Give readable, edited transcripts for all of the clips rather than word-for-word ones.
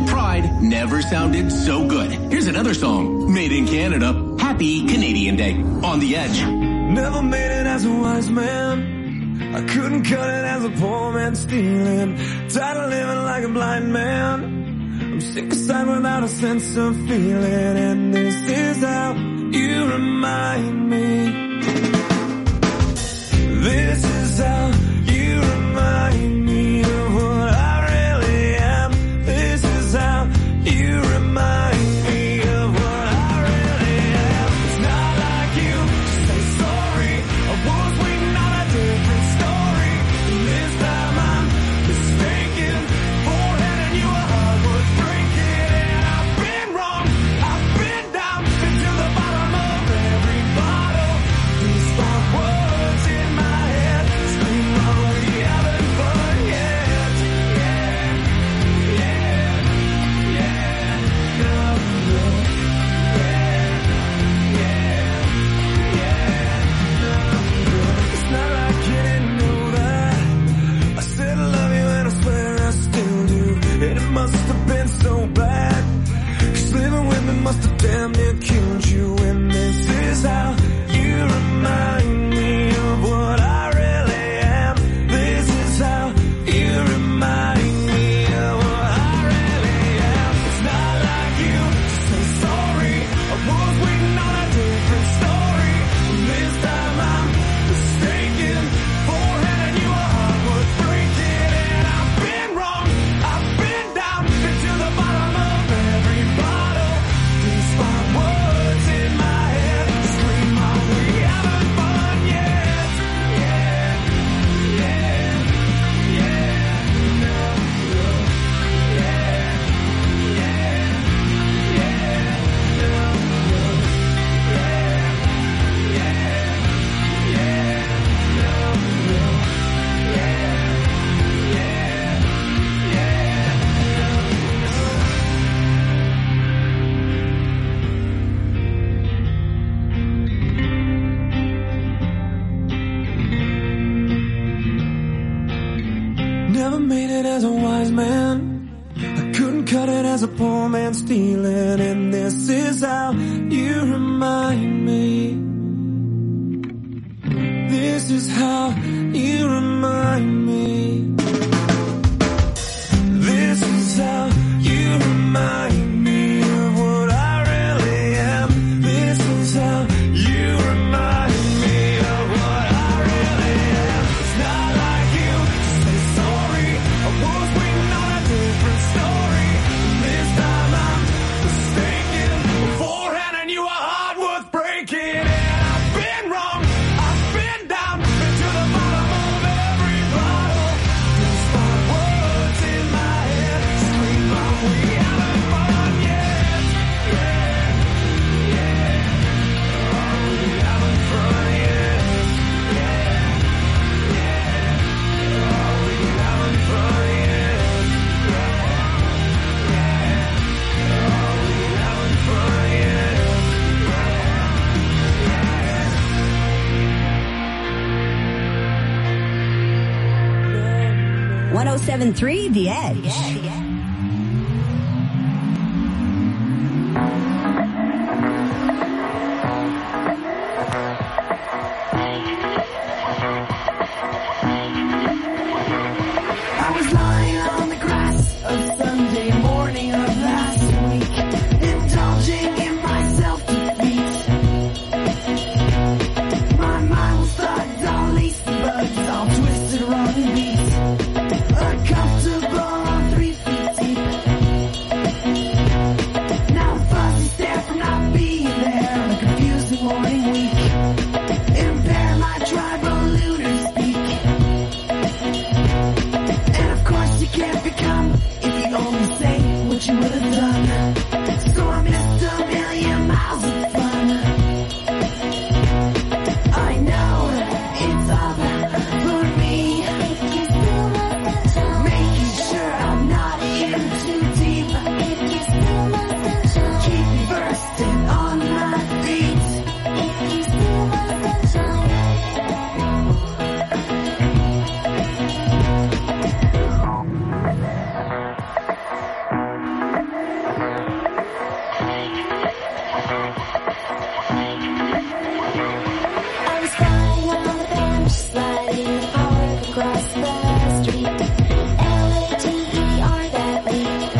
Provincial pride never sounded so good. Here's another song, made in Canada. Happy Canadian Day. On the Edge. Never made it as a wise man. I couldn't cut it as a poor man stealing. Tired of living like a blind man. I'm sick aside without a sense of feeling. And this is how you remind me. This is how you remind me of what I really am. This is how you remind me of what I really am. It's not like you to say sorry. I was waiting on a different story. And this time I'm mistaken. Forehanding you a heart worth breaking. And I've been wrong. I've been down. Been to the bottom of every bottle. These thought words in my head scream, oh, we haven't fun yet. Yeah, yeah, yeah, no, no. It's not like you didn't know that. I said I love you and I swear I still do. And it must have been so bad. 'Cause living with me must have damn near killed you. And this is how you remind me of what I really am. This is how you remind me of what I really am. It's not like you to say sorry. I was waiting on a different story. And this time I'm mistaken. Forehanding you a heart worth breaking. And I've been wrong. I've been down. Been to the bottom of every bottle. These fine words in my head scream, oh, we haven't fun yet. Yeah, yeah, yeah, no, no. Yeah, yeah, yeah, no, no. Yeah, yeah, yeah, no, no. Yeah, yeah, Never made it as a wise man. I couldn't cut it as a poor man stealing. And this is how you remind me. This is how you remind me. This is how you remind me of what I really am. This is how you remind me of what I really am. It's not like you to say sorry. I was waiting on a different story. And this time I'm mistaken. Beforehand, you a heart worth breaking. And I've been wrong. I've been down. Been to the bottom of every bottle. These fine words in my head scream, oh, we haven't fun yet. Yeah, yeah. Oh, we haven't fun yet. Yeah, yeah. Oh, we haven't fun yet. Yeah, yeah. Oh, we haven't fun yet. 107.3 The Edge. I was lying on the grass of Sunday morning of last week, indulging in my self-defeat. My mind was thugged, all laced bugs, all twisted, rotten beats. Uncomfortable on 3 feet, was flying on the bench, sliding in the park across the street. L-A-T-E-R that late.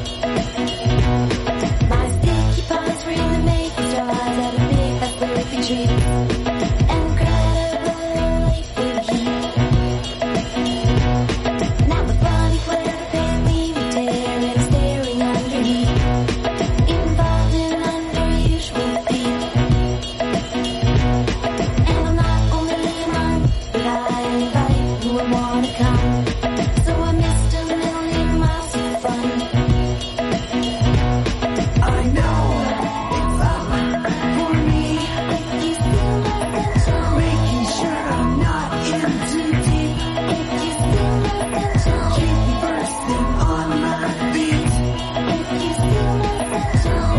My sticky paws were in the making straws at a big fast burpee tree. Incredibly big heat. Now the funny flare of his leaving tear and staring underneath. Involved in unusual feet. And I'm not only a monk, but I invite who would wanna come. So I missed a million miles of fun. I know it's up for me, If you feel my control, making sure I'm not in too deep. if you feel my control, Keep me bursting on my feet. if you feel my control,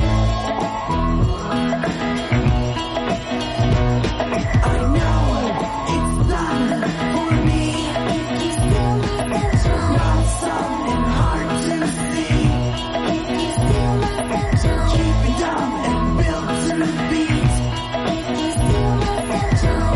I know it's not for me, if you feel my control, not something hard to see. if you feel my control, Keep me dumb and built to the beat. if you feel my control.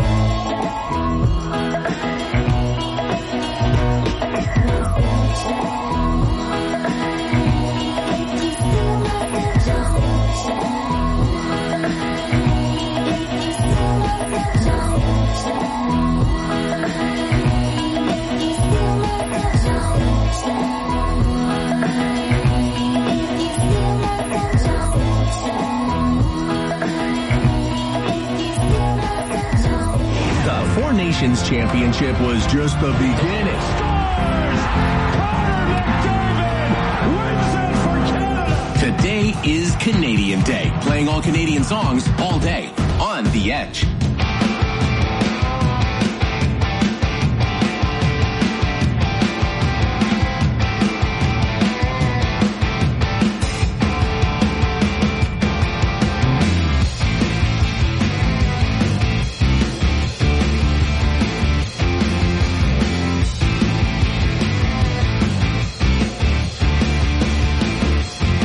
The Four Nations Championship was just the beginning. Today is Canadian Day, playing all Canadian songs all day on The Edge.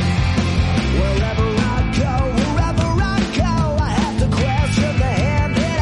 Wherever I go, I have to question the hand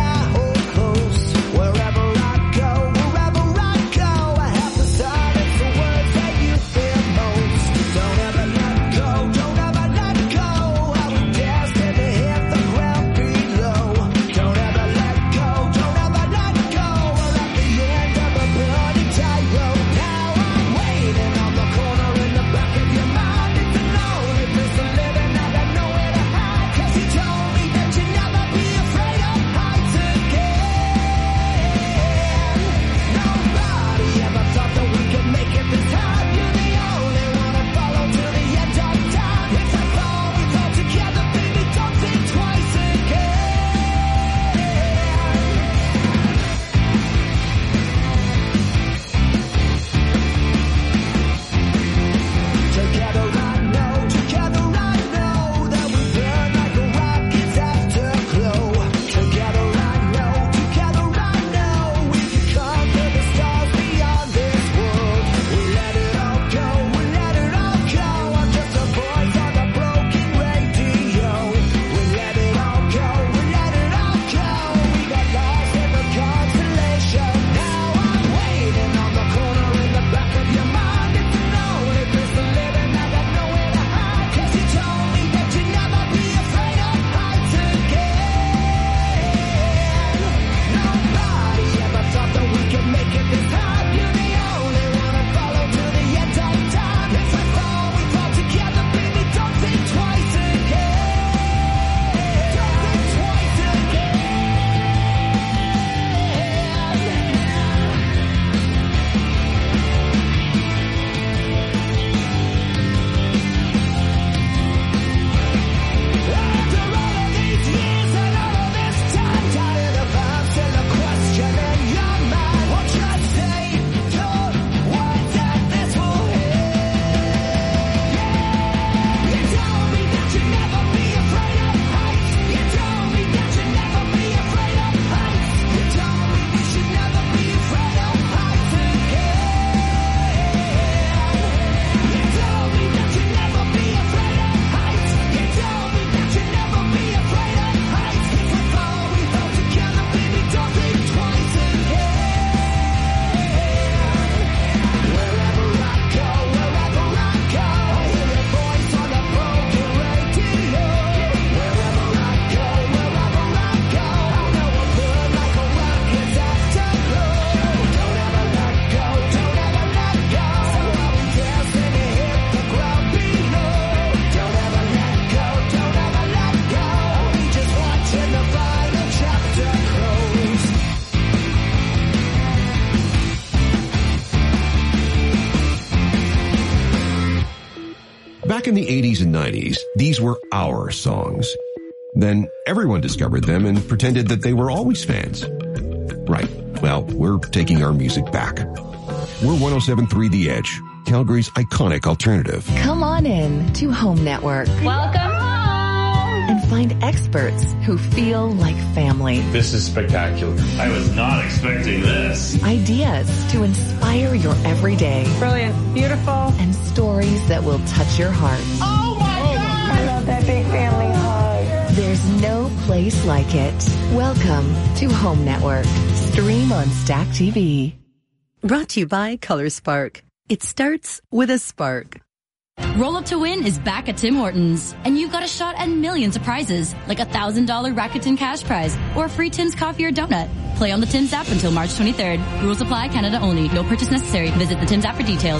Back in the 80s and 90s, these were our songs. Then everyone discovered them and pretended that they were always fans. Right. Well, we're taking our music back. We're 107.3 The Edge, Calgary's iconic alternative. Come on in to Home Network. Welcome home! And find experts who feel like family. This is spectacular. I was not expecting this. Ideas to inspire your everyday. Brilliant. Beautiful. And stories that will touch your heart. Oh my God! I love that big family hug. There's no place like it. Welcome to Home Network. Stream on Stack TV. Brought to you by Color Spark. It starts with a spark. Roll Up to Win is back at Tim Hortons, and you've got a shot at millions of prizes, like a $1,000 Rakuten cash prize or a free Tim's coffee or donut. Play on the Tim's app until March 23rd. Rules apply, Canada only. No purchase necessary. Visit the Tim's app for details.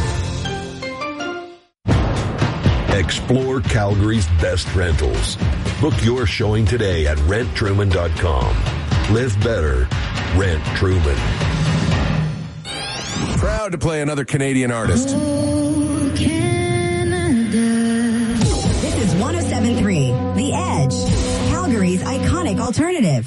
Explore Calgary's best rentals. Book your showing today at renttruman.com. Live better. Rent Truman. Proud to play another Canadian artist. Oh, Canada. This is 107.3 The Edge, Calgary's iconic alternative.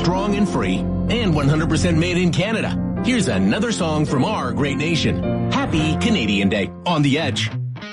Free and 100% made in Canada. Here's another song from our great nation. Happy Happy Canadian Day on The Edge.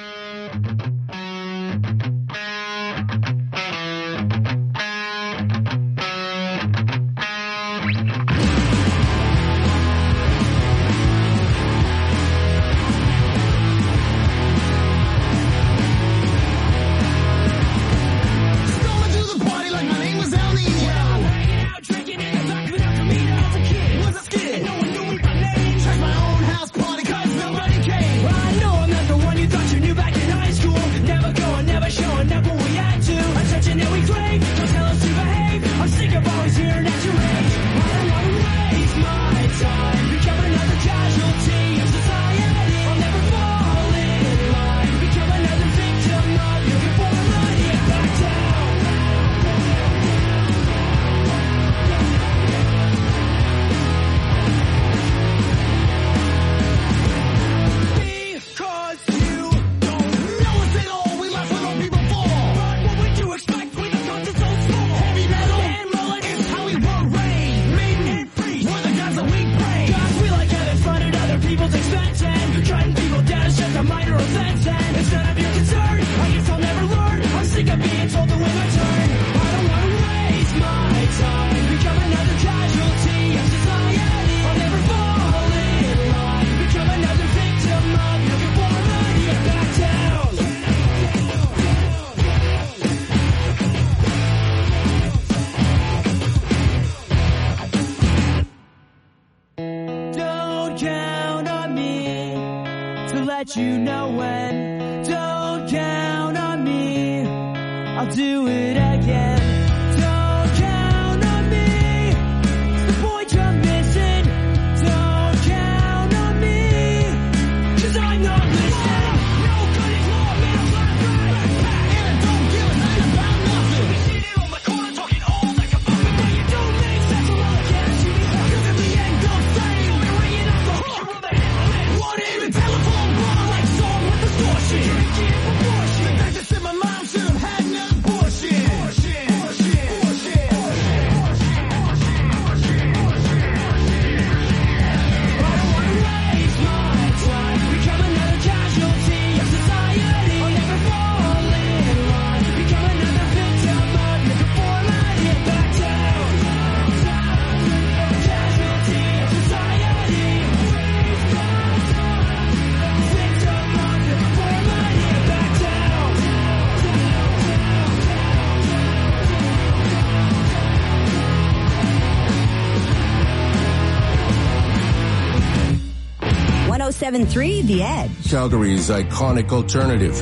The Edge. Calgary's iconic alternative.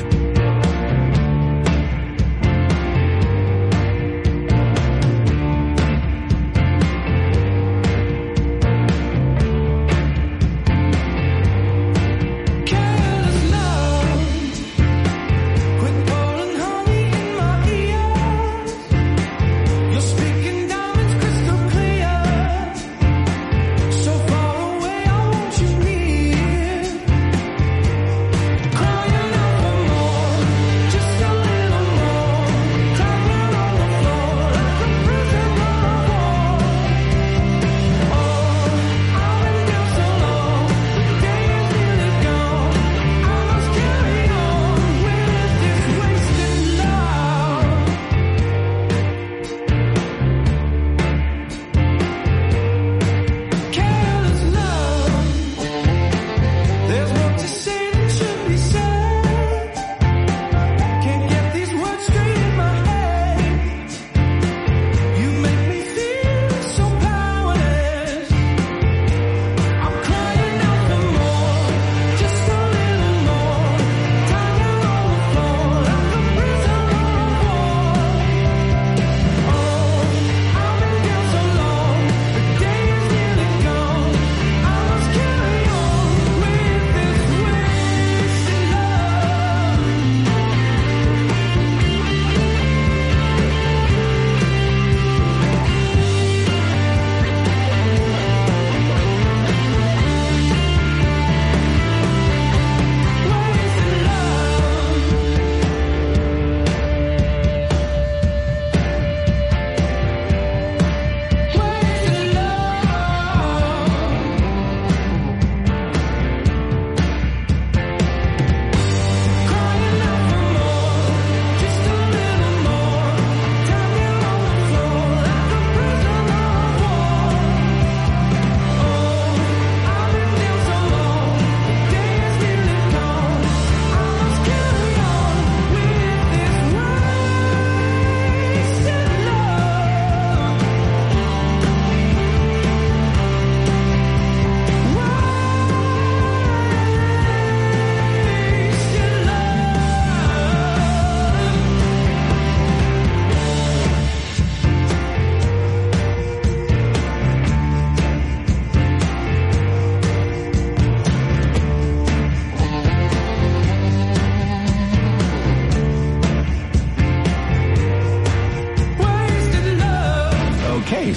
Crying out for more.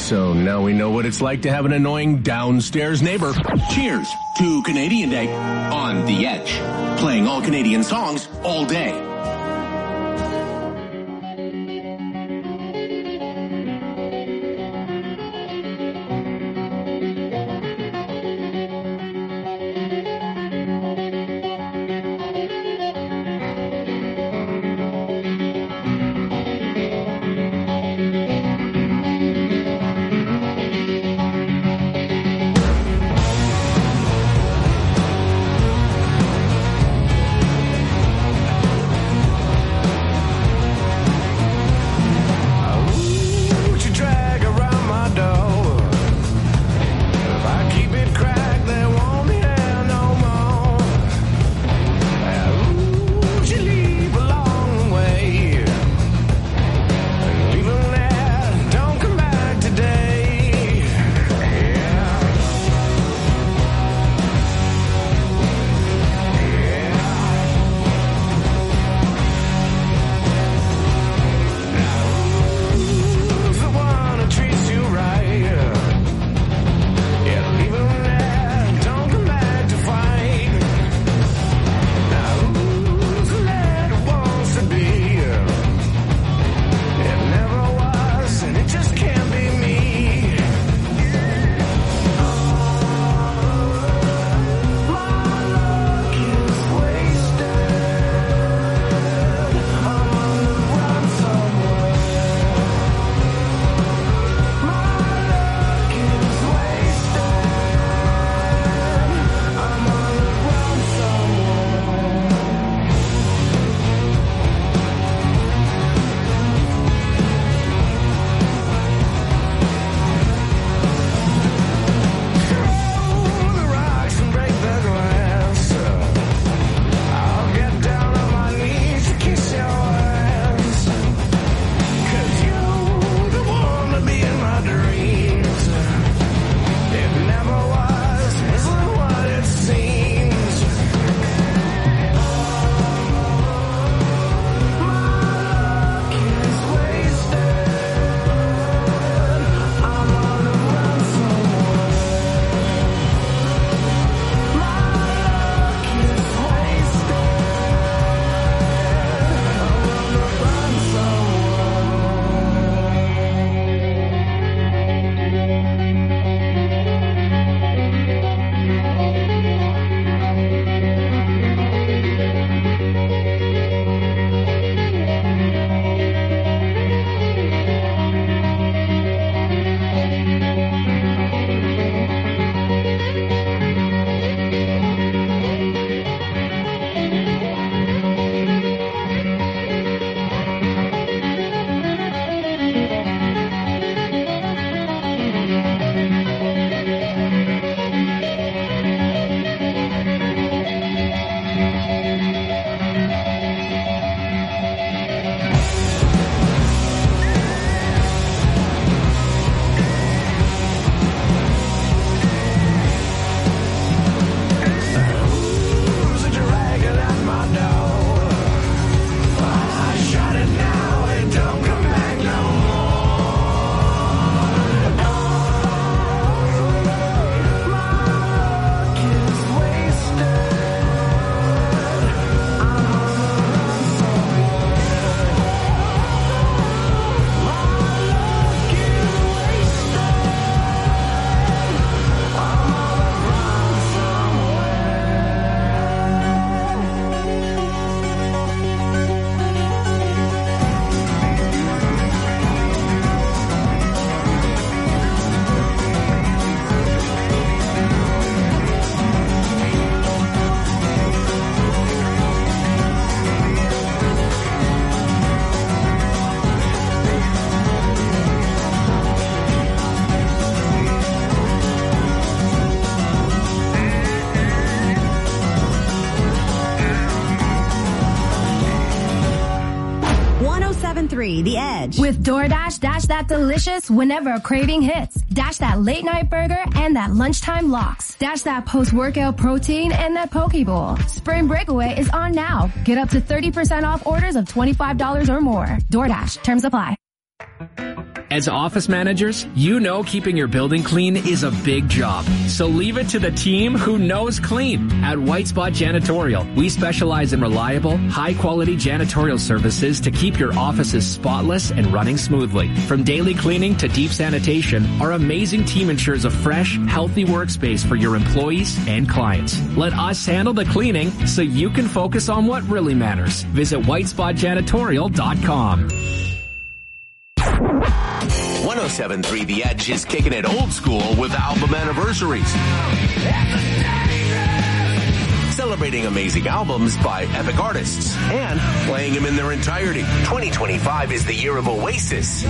so now we know what it's like to have an annoying downstairs neighbor. Cheers to Canadian Day on The Edge. Playing all Canadian songs all day. The Edge. With DoorDash, dash that delicious whenever a craving hits. Dash that late night burger and that lunchtime lox. Dash that post-workout protein and that poke bowl. Spring Breakaway is on now. Get up to 30% off orders of $25 or more. DoorDash. Terms apply. As office managers, you know keeping your building clean is a big job. So leave it to the team who knows clean. At White Spot Janitorial, we specialize in reliable, high-quality janitorial services to keep your offices spotless and running smoothly. From daily cleaning to deep sanitation, our amazing team ensures a fresh, healthy workspace for your employees and clients. Let us handle the cleaning so you can focus on what really matters. Visit whitespotjanitorial.com. 107.3 The Edge is kicking it old school with album anniversaries. Celebrating amazing albums by epic artists and playing them in their entirety. 2025 is the year of Oasis.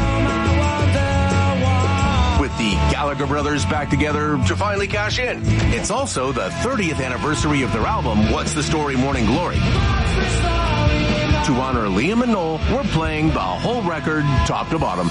With the Gallagher brothers back together to finally cash in. It's also the 30th anniversary of their album, What's the Story, Morning Glory. To honor Liam and Noel, we're playing the whole record, top to bottom.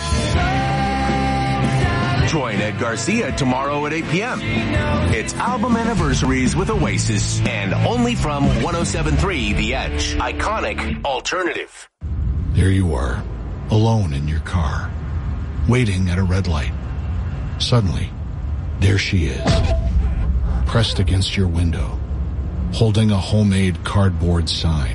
Join Ed Garcia tomorrow at 8 p.m. It's album anniversaries with Oasis, and only from 107.3 The Edge. Iconic alternative. There you are, alone in your car, waiting at a red light. Suddenly, there she is, pressed against your window, holding a homemade cardboard sign.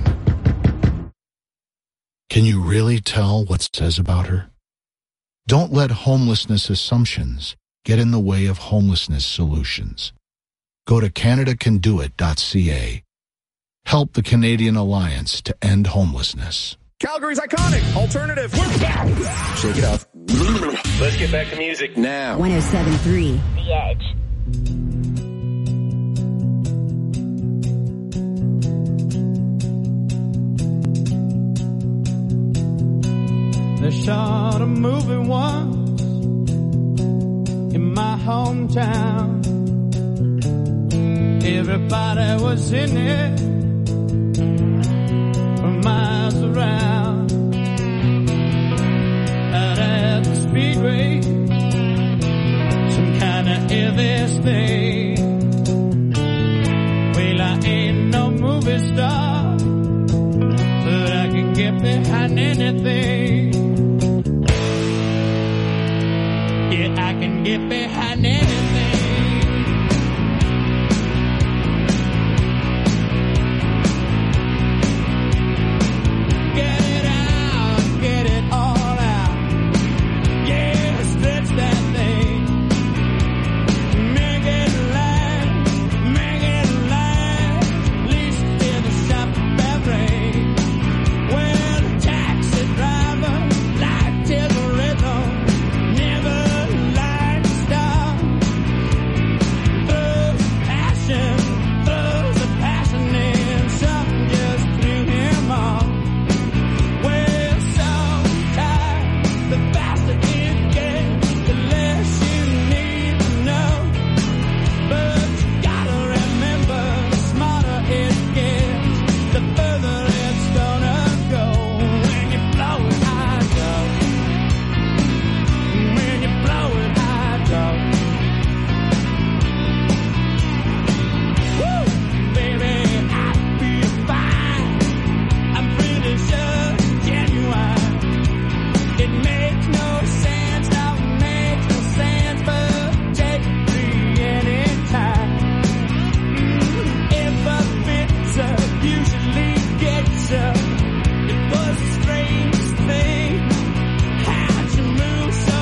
Can you really tell what it says about her? Don't let homelessness assumptions get in the way of homelessness solutions. Go to CanadaCanDoIt.ca. Help the Canadian Alliance to end homelessness. Calgary's iconic alternative. We're back. Shake it off. Let's get back to music now. 107.3 The Edge. They shot a movie once in my hometown. Everybody was in it for miles around. Out at the speedway, some kind of heavy thing. Well, I ain't no movie star, but I can get behind anything. Yeah, I can get behind anything. Get it out, get it all out. Yeah, stretch that thing. Make it last, least till the shop that rain. Well, the taxi driver lied till the rhythm. Never throws the passion in, something just threw him off. Well, sometimes the faster it gets, the less you need to know. But you gotta remember, the smarter it gets, the further it's gonna go. When you blow it high, go. When you blow it high, go. It makes no sense, now it makes no sense, but take me anytime. If a picture usually gets up, it was the strangest thing. How'd you move so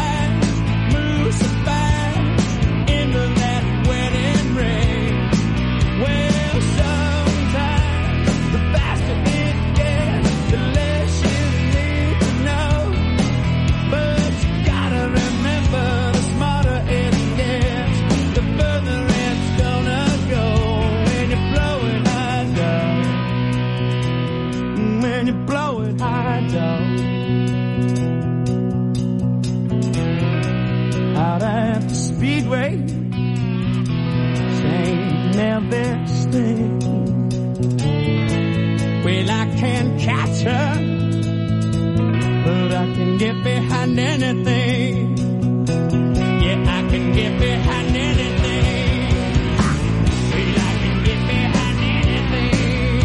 fast, into that wedding ring? Well, sometimes the faster it gets, the less you need to know. But you gotta remember, the smarter it gets, the further it's gonna go. When you blow it high down, when you blow it high down, out at the speedway, saying this thing. Well, I can't catch her, but I can get behind anything. Yeah, I can get behind anything. Well, I can get behind anything.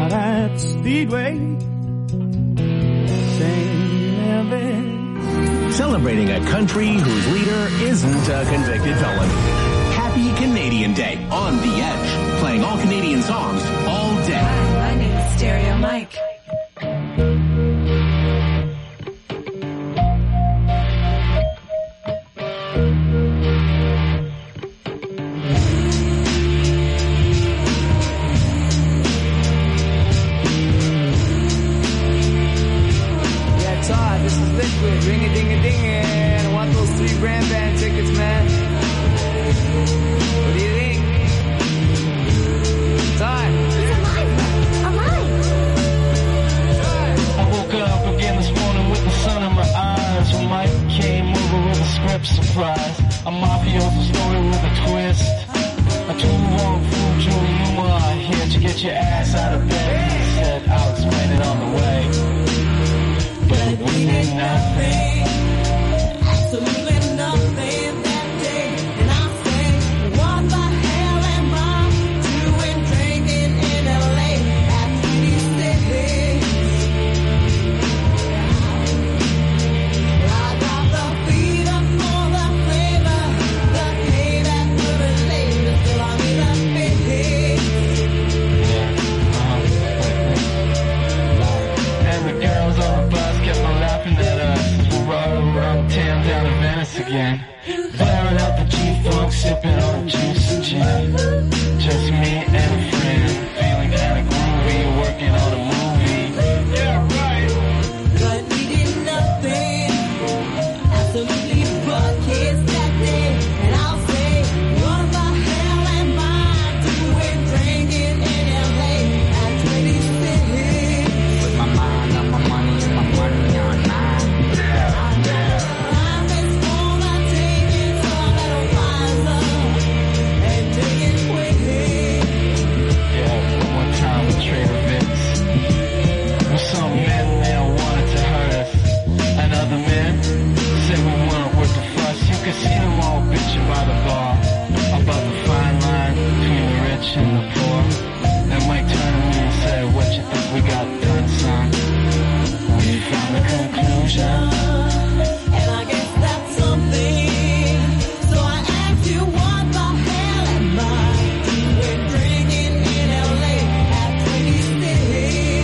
out at Speedway. Celebrating a country whose leader isn't a convicted felon. Happy Canadian Day on The Edge. Playing all Canadian songs all day. My name is Stereo Mike. This is Liquid, ring-a-ding-a-ding-a. I want those 3 grand band tickets, man. What do you think? Time. I woke up again this morning with the sun in my eyes. When Mike came over with a script surprise. A mafioso story with a twist. A too-long fool, Julie Newmar, here to get your ass out of bed. He said, I'll explain it on the way. But we did nothing, absolutely nothing that day. And I say, what the hell am I doing drinking in LA at 26? I got the fever for the flavor, the payback for the labor, still on me the face. And the girls on the bus kept on laughing at us. We're riding around town down in Venice again. Blaring out the G-Funk, sipping on juice and gin. Just me and a friend, feeling kinda groovy, working on a movie. Yeah, right. But we did nothing, absolutely but kids that day. And I'll say, what the hell am I doing drinking in LA at 26? With my mind on my money and my money on mine. Life is full of taking, so I better wise up and take it quick. Yeah, one more time with Trader Vic's. With some men, they all wanted to hurt us. And other men said we weren't worth the fuss. You could see them all bitching by the bar about the fine line between the rich and the poor. And Mike turned to me and said, what you think we got done, son? We found the conclusion, and I guess that's something. So I asked you, what the hell am I doing drinking in LA at 26?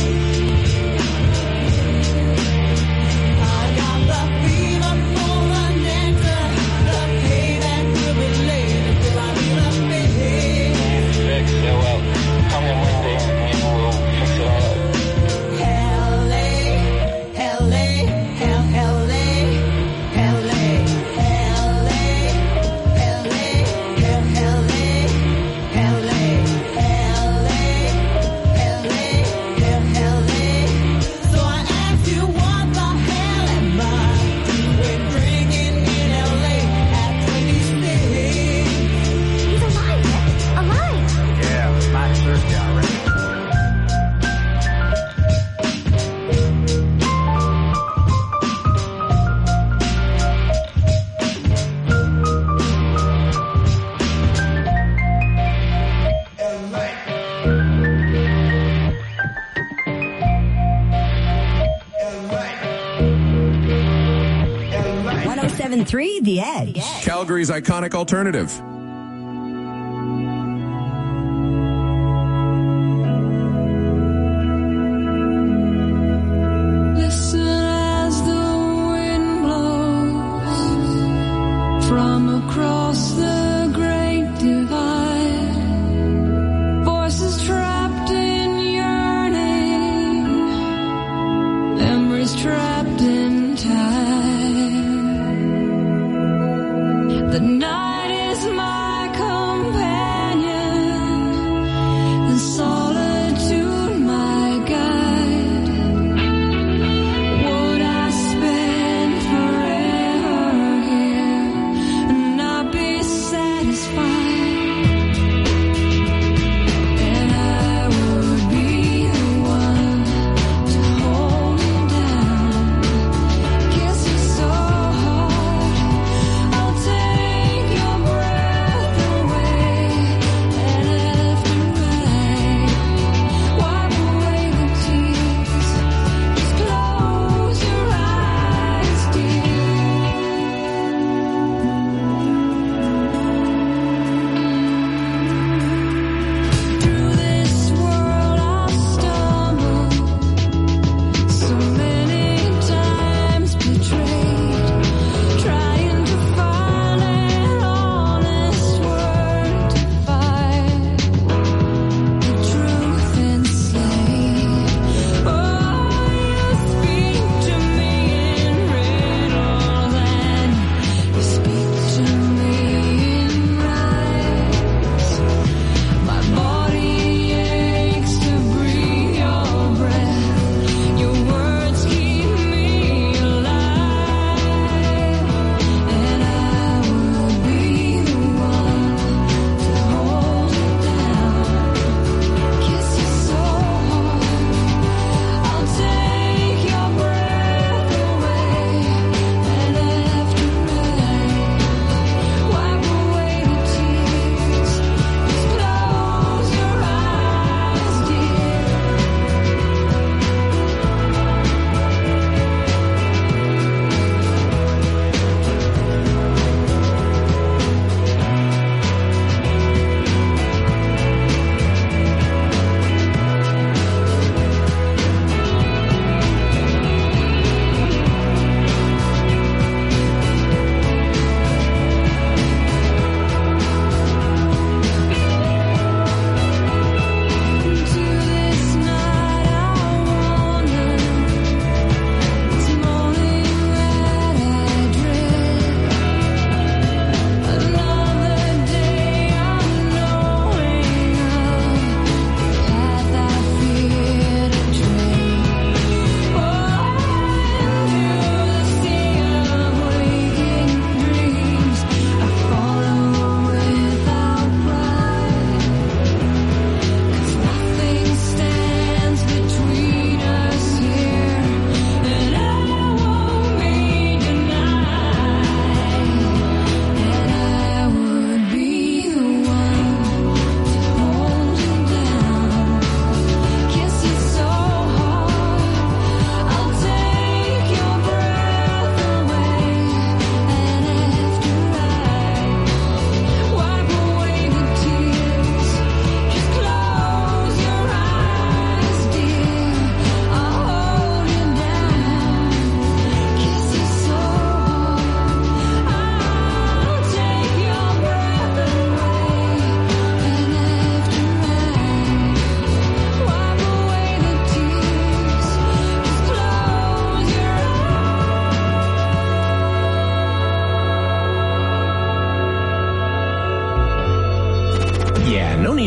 I got the fever for the nectar, the payback will be later till I be the face. Fix it well. Come in Monday, and we'll fix it all up. So I asked you, what the hell am I doing drinking in LA at 26? He's alive, alive. Yeah, it was my Thursday already. One 107.3 The Edge. Calgary's iconic alternative. Listen as the wind blows from across the great divide. Voices trapped in yearning, memories trapped in time. The night is mine.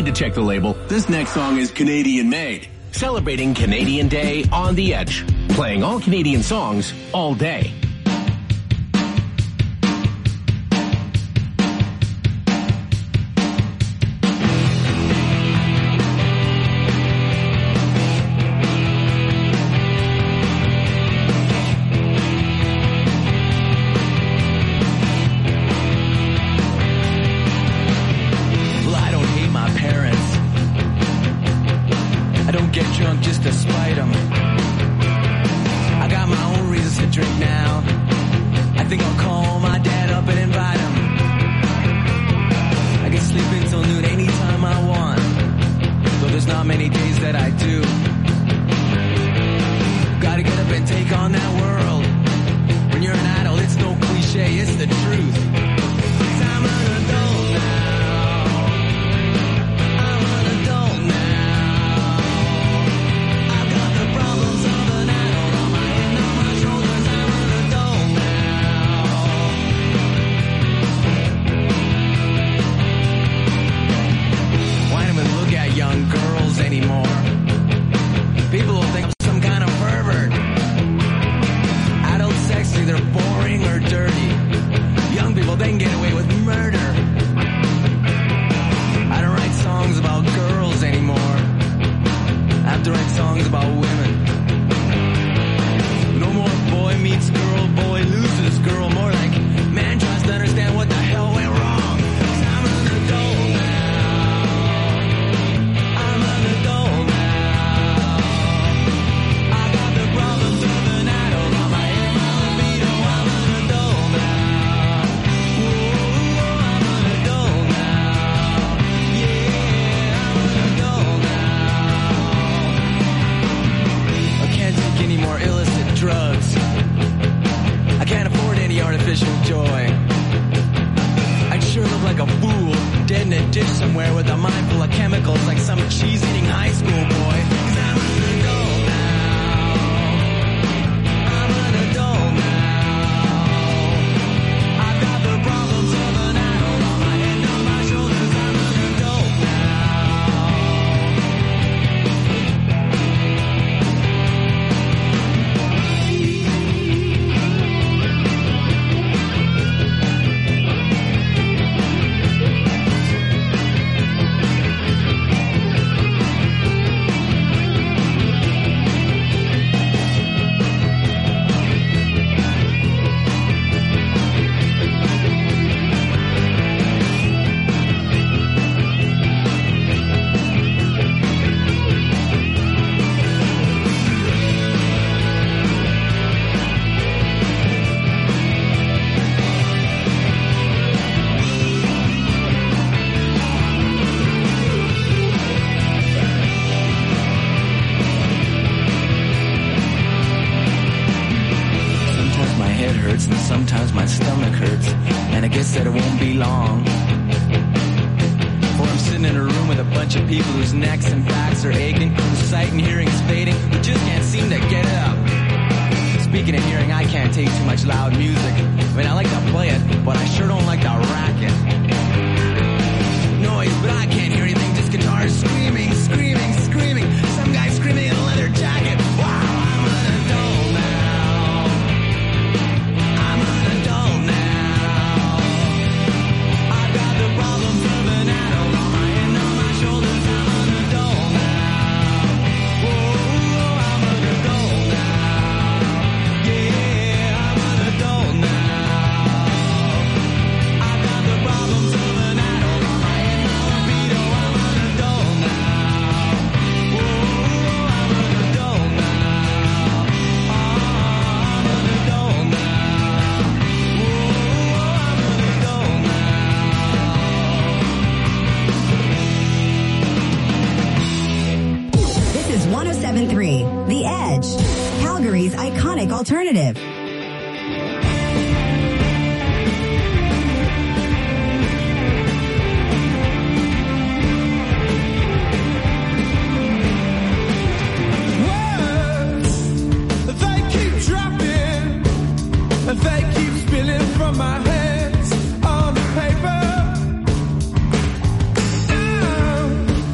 to check the label, this next song is Canadian made. Celebrating Canadian Day on The Edge. Playing all Canadian songs all day. Just to spite 'em. I got my own reasons to drink now. I think I'll call my dad up and invite him. I can sleep until noon anytime I want, though there's not many days that I do. Gotta get up and take on that world. When you're an adult, it's no cliche, it's the truth. 'Cause I'm an adult now. I'm an adult now. Problems of an adult on my head, on my shoulders. I'm an adult now. Why don't we look at young girls anymore? People will think I'm some kind of pervert. Adult sex, either boring or dirty. Young people, they can get away with murder. I don't write songs about girls anymore. I have to write songs about women. No more boy meets girl, boy loses girl. More like man tries to understand what the hell went wrong. 'Cause I'm an adult now. I'm an adult now. I got the problems of an adult on my head, my libido. I'm an adult now. Whoa, I'm an adult now. Yeah, I'm an adult now. I can't take any more illicit drugs. I can't afford any artificial joy. I'd sure look like a fool, dead in a ditch somewhere with a mind full of chemicals like some cheese-eating high school boy. 'Cause I'm an adult now. I'm an adult now. I've got the problems of an adult on my head, on my shoulders. I'm an adult now. Sometimes my stomach hurts, and I guess that it won't be long. For I'm sitting in a room with a bunch of people whose necks and backs are aching, whose sight and hearing is fading, who just can't seem to get it up. Speaking of hearing, I can't take too much loud music. I mean, I like to play it, but I sure don't like to rack it. Noise, but I can't hear anything, just guitars screaming, screaming, screaming. Some guy screaming in a leather jacket. Wow, I'm an adult now. I'm an adult now. I've got the problems of an adult on my head, on my shoulders. I'm an adult now. Whoa, I'm an adult now. Yeah, I'm an adult now. I've got the problems of an adult on my head, my libido. I'm an adult now. Whoa, I'm an adult now. I'm an adult now. Whoa, I'm an adult now. This is 107.3 The Edge, Calgary's iconic alternative. They keep dropping, they keep spilling from my hands on the paper.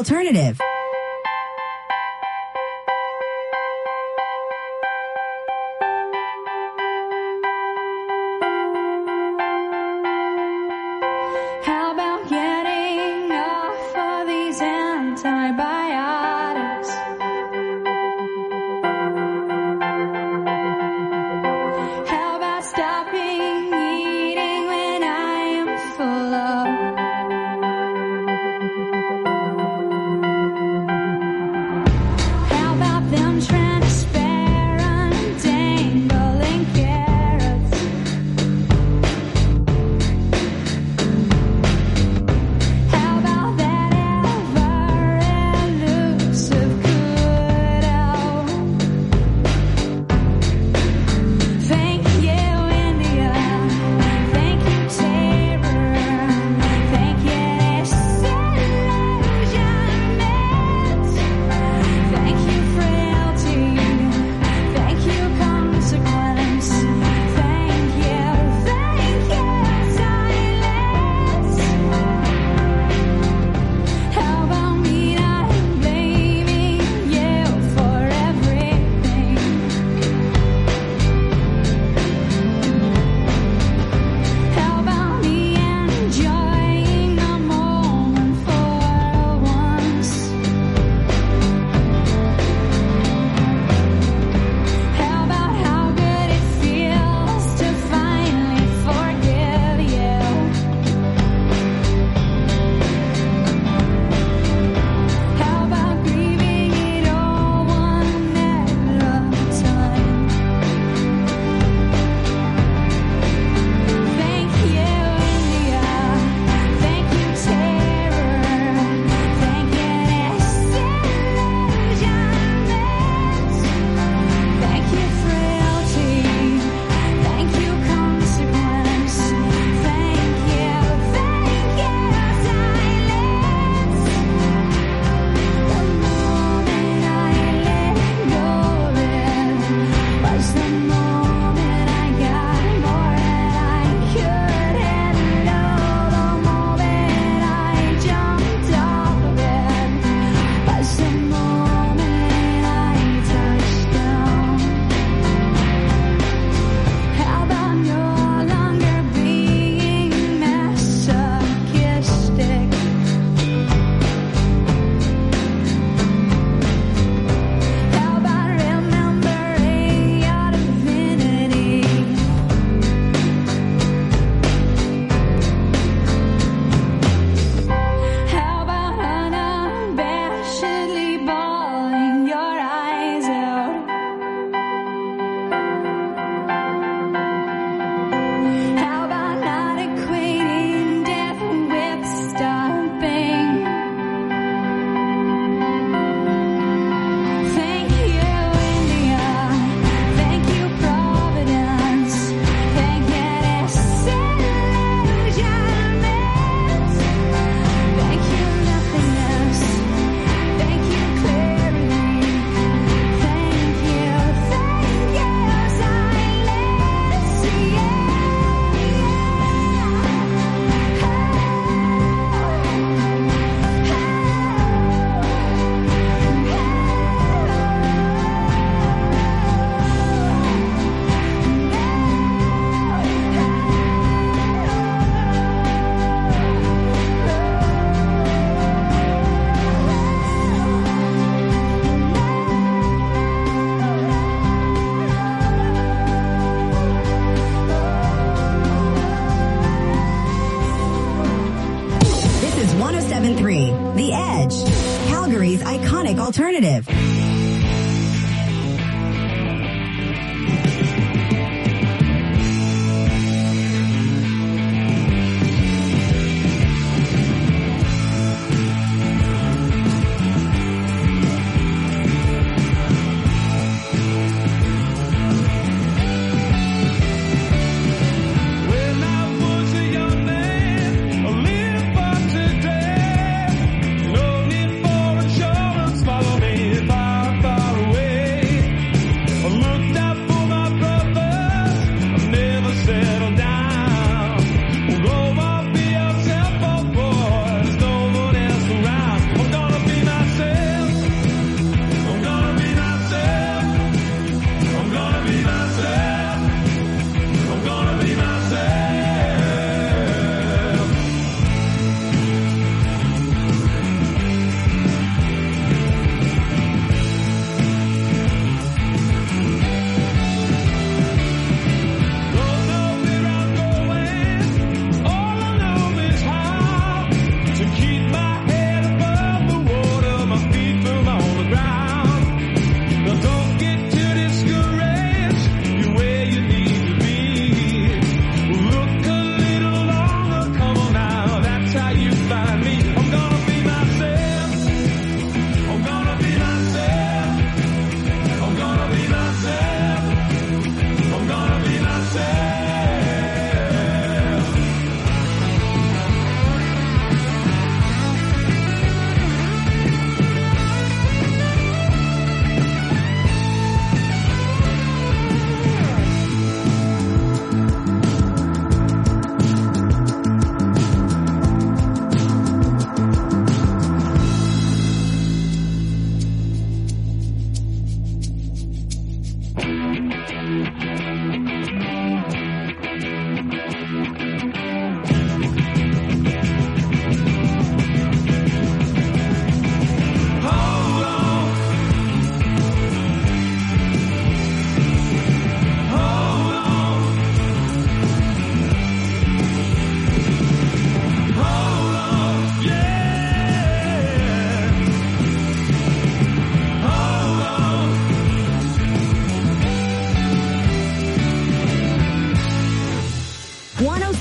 alternative. How about getting off of these antibiotics? How about stopping eating when I am full of? How about them transparent dangling carrots? How about that ever-elusive good-out? Thank you, India. Thank you, terror. Thank you, disillusionment. Thank you, frailty. Thank you, consequence. Thank you, silence. How about me not blaming you for everything? How about me enjoying the moment for once? How about how good it feels to finally forgive you? How about grieving it all one at a time? Thank you, India. Thank you, terror. Thank you, disillusionment. Thank you, frailty. Thank you, consequence. Thank you, silence. The moment I let go then was the moment I got more than I could handle. The moment I jumped off of it was the moment I touched down. How about no longer being masochistic? How about remembering your divinity? How about unabashedly bawling your eyes out? How about not equating death with stopping? Thank you, India. Thank you, Providence. Thank you, disillusionment. Thank you, nothingness. Thank you, clarity. Thank you, silence. This is 107.3 The Edge, Calgary's iconic alternative. When I was a young man, I lived for today. No need for insurance, follow me if I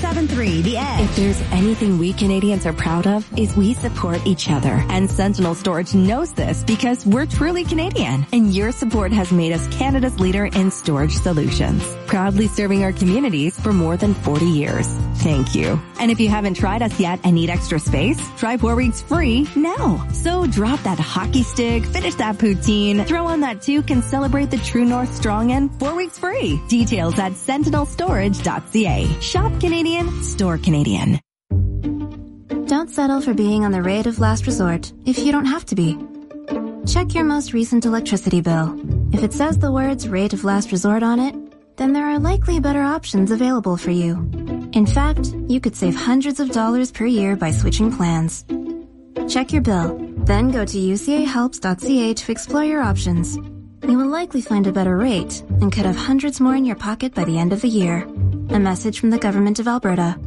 107.3 The Edge. If there's anything we Canadians are proud of, is we support each other. And Sentinel Storage knows this because we're truly Canadian. And your support has made us Canada's leader in storage solutions. Proudly serving our communities for more than 40 years. Thank you. And if you haven't tried us yet and need extra space, try 4 weeks free now. So drop that hockey stick, finish that poutine, throw on that toque, and celebrate the True North Strong End 4 weeks free. Details at sentinelstorage.ca. Shop Canadian, store Canadian. Don't settle for being on the rate of last resort if you don't have to be. Check your most recent electricity bill. If it says the words rate of last resort on it, then there are likely better options available for you. In fact, you could save hundreds of dollars per year by switching plans. Check your bill, then go to ucahelps.ca to explore your options. You will likely find a better rate and could have hundreds more in your pocket by the end of the year. A message from the Government of Alberta.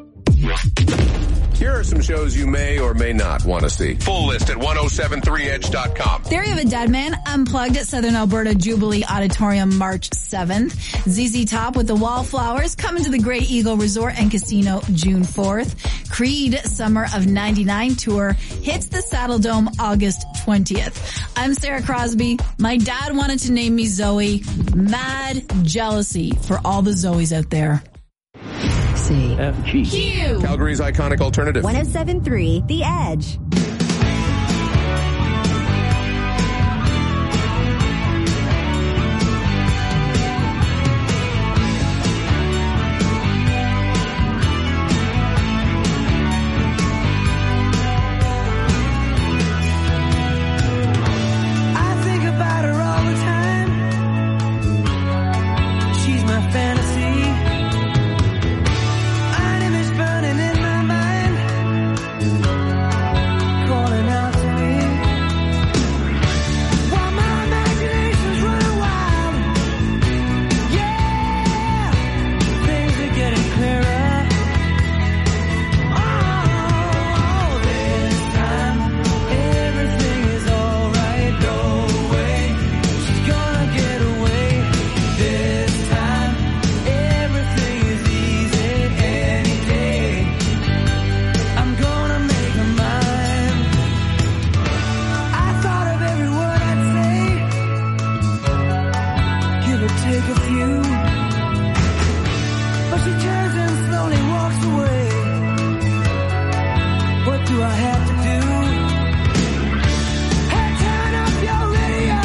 Here are some shows you may or may not want to see. Full list at 1073edge.com. Theory of a Dead Man, Unplugged at Southern Alberta Jubilee Auditorium March 7th. ZZ Top with the Wallflowers coming to the Great Eagle Resort and Casino June 4th. Creed Summer of 99 tour hits the Saddle Dome August 20th. I'm Sarah Crosby. My dad wanted to name me Zoe. Mad jealousy for all the Zoes out there. CFG. Q. Calgary's iconic alternative. 107.3 The Edge. I think about her all the time. She's my fantasy. An image burning in my mind, calling out to me. While my imagination's running wild, yeah, things are getting clearer. Oh, this time everything is alright. No way, she's gonna get away. This time everything is easy any day. I'm gonna make her mine. I thought of every word I'd say, give or take a few, but she turns and slowly walks away. What do I have to do? Hey, turn up your radio.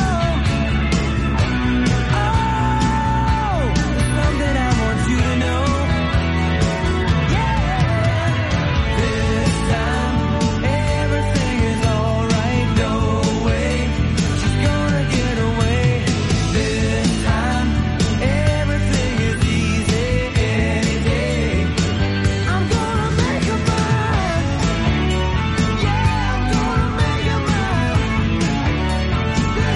Oh, something I want you to know. Yeah, this time everything is alright. No way, she's gonna get away. This time everything is easy any day. I'm gonna make her mine. Yeah, I'm gonna make her mine. This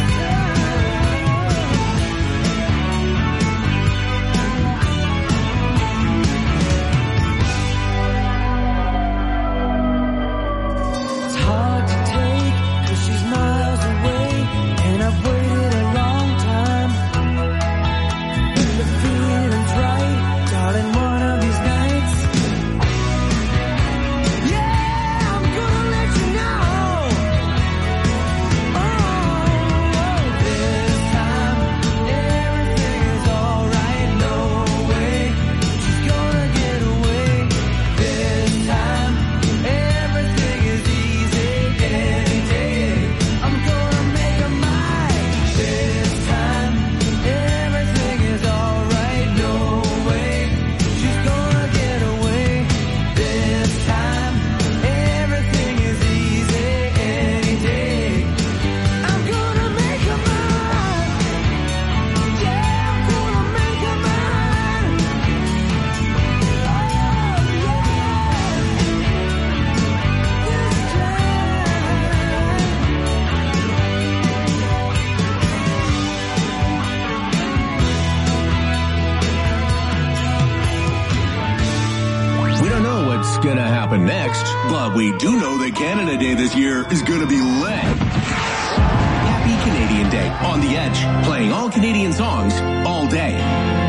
It's hard to take, 'cause she's miles away, and I've waited a long time. But the feeling's right, darling, one of these nights. Yeah, I'm gonna let you know. Oh, this time everything is alright. No way, she's gonna get away. This time everything is easy any day. I'm gonna make her mine. This time everything is alright. No way, she's gonna get away. This time everything is easy any day. I'm gonna make her mine. Yeah, I'm gonna make her mine. Oh, We don't know what's gonna happen next, but we do know that Canada Day this year is gonna be lit. Happy Canadian Day on The Edge, playing all Canadian songs all day.